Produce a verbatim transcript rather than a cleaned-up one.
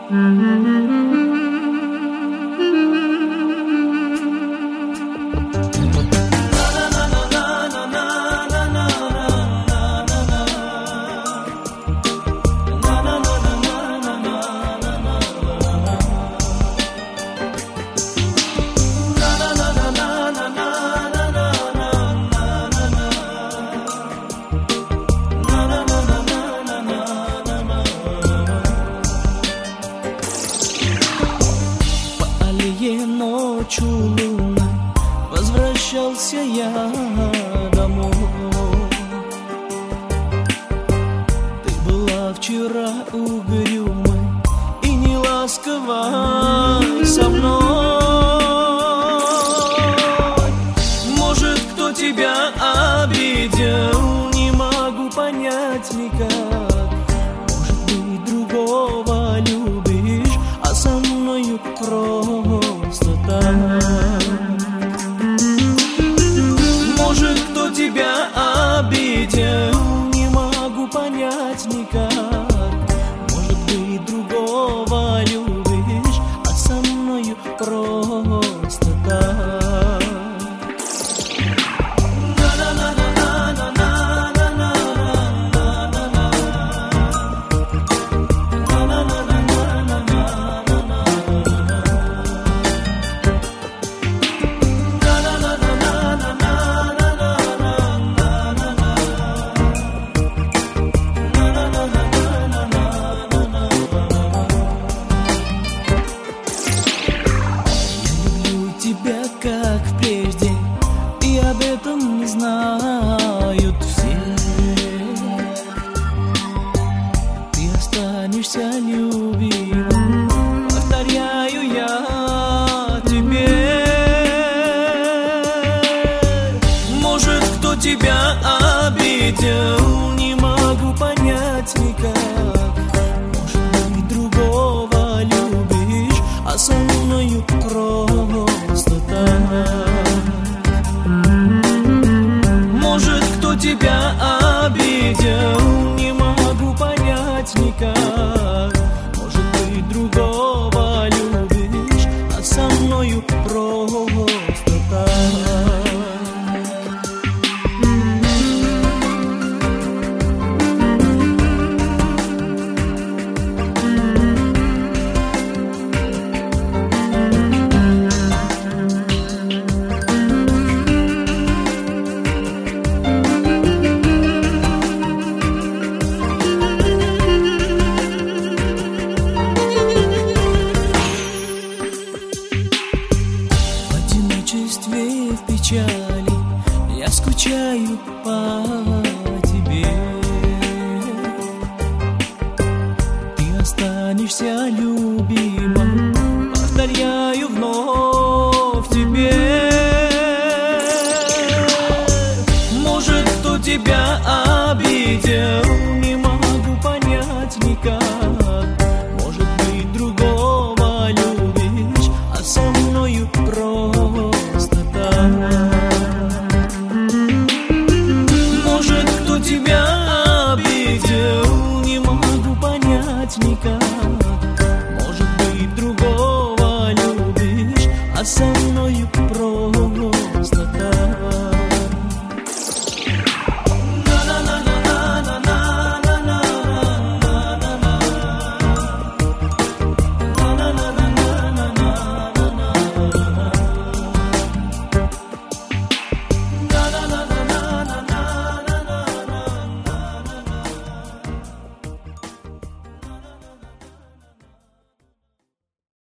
Ночью луной возвращался я домой. Ты была вчера угрюмой и неласковой со мной. Может, кто тебя обидел, не могу понять никак. Может быть, другого любишь, а со мною просто так. Может, кто тебя обидел, не могу понять никак. Может быть, другого любишь, а со мною просто так. Как прежде, и об этом не знают все. Ты останешься любимым, повторяю я тебе. Может, кто тебя обидел, не могу понять никак. Может быть, другого любишь, а со мною просто так. Может, кто тебя обидел, не могу понять никак. Может быть, другого любишь, а со мною просто так. В печали я скучаю по тебе. Ты останешься любимым, повторяю вновь тебе. Может, кто тебя обидел, не могу понять никак. Может быть, другого любишь, а со мною просто так. Может, кто тебя обидел, не могу понять никак. Может быть, другого любишь, а со мной